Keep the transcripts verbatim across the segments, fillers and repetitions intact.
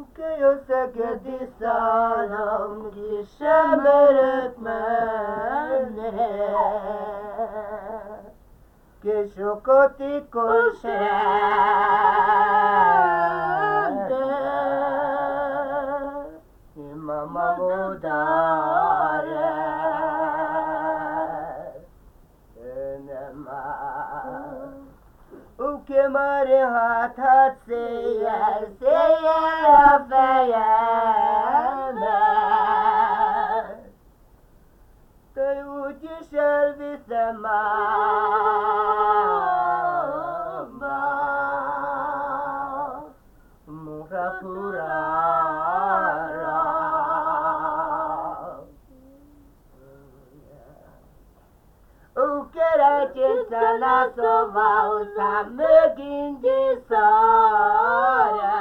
Că eu să gădi salom Ghișemerec mene Că șocoti colșende Mama mudare Înema O che mare hatat se yer se yer afeyeme Te uci şerbi semamba Mura purara O keratin sana sova usa möginci sara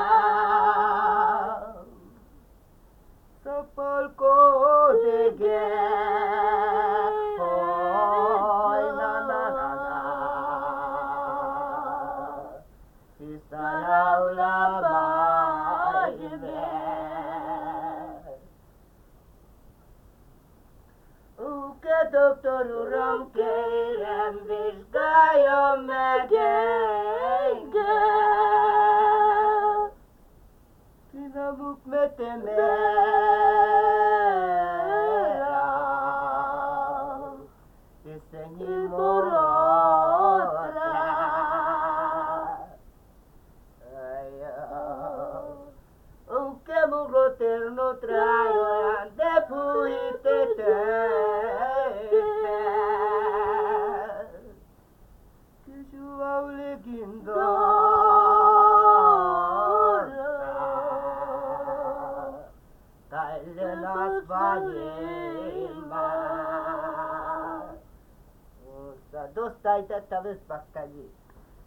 Sapal ko dege Hoy na na na na Istana ulama ibe Uke doktoruram kerem vizsgálja meg engem Kinavuk metemera Iszennyi morotra Uke muroter no traio ande puite te Tailenas valjima Sa dosta i tata vys paskali